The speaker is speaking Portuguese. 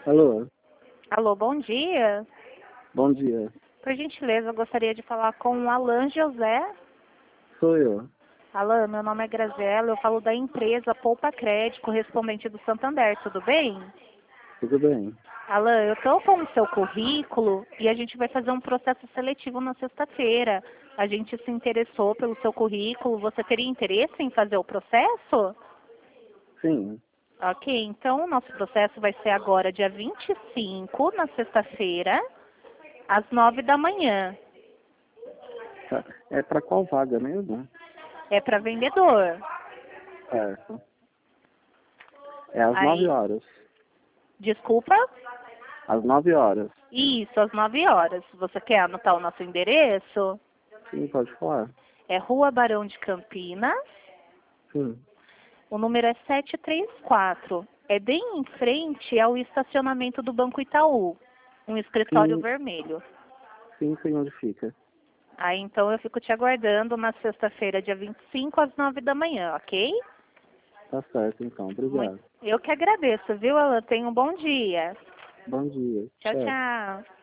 Alô, Alô, bom dia. bom dia. Por gentileza, eu gostaria de falar com o Alan José. Sou eu. Alan, meu nome é Graziela, eu falo da empresa Poupa Crédito, correspondente do Santander, tudo bem? Tudo bem? Alan, eu estou com o seu currículo e a gente vai fazer um processo seletivo na sexta-feira. A gente se interessou pelo seu currículo, você teria interesse em fazer o processo? Sim. Ok, então o nosso processo vai ser agora dia 25, na sexta-feira, às 9 da manhã. Tá. É para qual vaga mesmo? É para vendedor. Certo. É às 9 Aí, horas. desculpa? Às 9 horas. Isso, às 9 horas. Você quer anotar o nosso endereço? Sim, pode falar. É Rua Barão de Campinas, Sim. o número é 734. É bem em frente ao estacionamento do Banco Itaú, um escritório Sim, vermelho. sim, sei onde fica. Aí então eu fico te aguardando na sexta-feira, dia 25, às 9 da manhã, ok? Tá certo, então. Obrigado. Eu que agradeço, viu, Alan? Tenha um bom dia. Bom dia. Tchau, Tchau. tchau.